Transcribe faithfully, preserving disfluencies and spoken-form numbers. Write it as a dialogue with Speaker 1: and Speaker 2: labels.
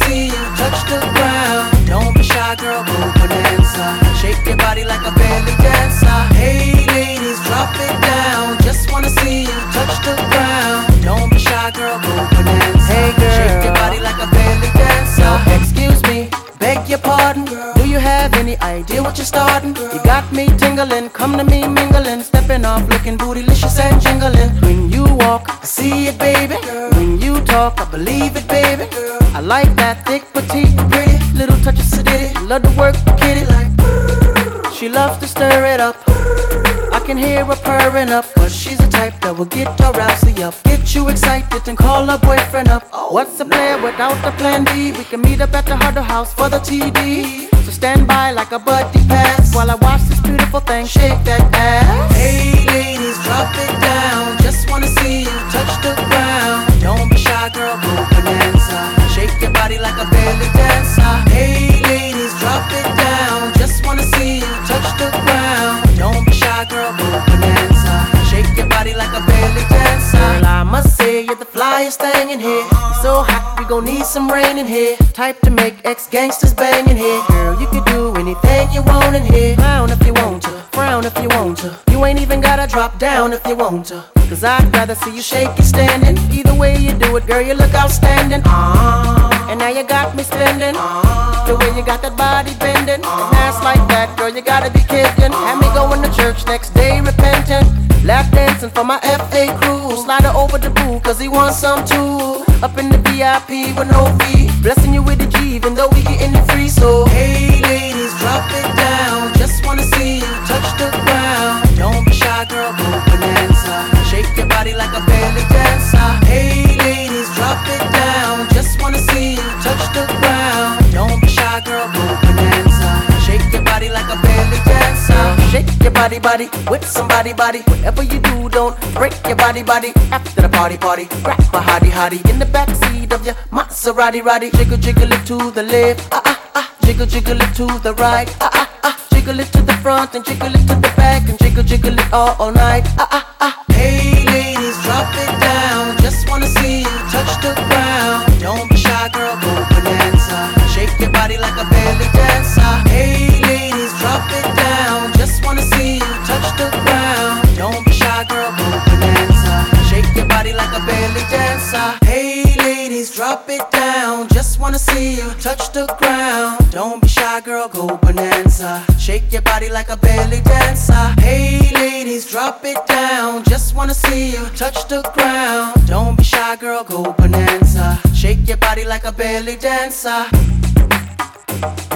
Speaker 1: see you touch the ground. Don't be shy, girl, go bonanza. Shake your body like a belly dancer. Hey ladies, drop it down. Just wanna see you touch the ground. Don't be shy, girl, go bonanza. Hey girl, shake your body like a belly dancer. Now, excuse me, beg your pardon, girl. Do you have any idea what you're starting? Girl, you got me tingling, come to me mingling, stepping off, looking bootylicious and jingling. When you walk, I see it, baby. Girl, when you talk, I believe it, baby. Girl, I like that thick, petite, pretty, little touch of sedity. Love to work the kitty like. She loves to stir it up. I can hear her purring up, but she's the type that will get her rousey up, get you excited and call her boyfriend up. What's a player without a plan B? We can meet up at the Huddle House for the T D. So stand by like a buddy pass while I watch this beautiful thing shake that ass. Hey ladies, drop it down. Just wanna see you touch the ground. Don't be shy, girl, go bonanza. Shake your body like a belly dancer. Hey ladies, drop it down. Just wanna see you touch the ground. Don't be shy, girl, go bonanza. Shake your body like a belly dancer. Girl, I must say you're the flyest thing in here. You're so hot, we gon' need some rain in here. Type to make ex-gangsters bang in here. Girl, you can do anything you want in here. Frown if you want to, frown if you want to. You ain't even gotta drop down if you want to, cause I'd rather see you shake it standing. Either way you do it, girl, you look outstanding. uh, And now you got me spending. uh, The way you got that body bending, uh, and ass like that, girl, you gotta be kidding. Had me going to church next day repentant, lap dancing for my F A crew. Slide her over the boo, cause he wants some too. Up in the V I P with no fee, blessing you with the G, even though we getting it free. So hey ladies, drop it down. Just wanna see you touch the ground. Don't be shy, girl, go bonanza. Shake your body like a belly dancer. Hey ladies, drop it down. Just wanna see you touch the ground. Don't be shy, girl, go bonanza. Shake your body like a belly dancer. Shake your body, body, with somebody, body. Whatever you do, don't break your body, body. After the party, party, grab a hottie, hottie in the backseat of your Maserati, Roddy. Jiggle, jiggle it to the left, ah ah ah. Jiggle, jiggle it to the right, ah ah ah. Jiggle it to the front and jiggle it to the back and jiggle, jiggle it all, all night, ah ah ah. Hey ladies, drop it down. Just wanna see you touch the ground. Don't be shy, girl, go bonanza. Shake your body like a belly dancer. Hey ladies, drop it down. Just wanna see you touch the ground. Don't be shy, girl, go bonanza. Shake your body like a belly dancer. Hey ladies, drop it down. Just wanna see you touch the ground. Don't be shy, girl, go bonanza. Shake your body like a belly dancer. Hey ladies, drop it down. Just wanna see you touch the ground. Don't be shy, girl, go bonanza. Shake your body like a belly dancer.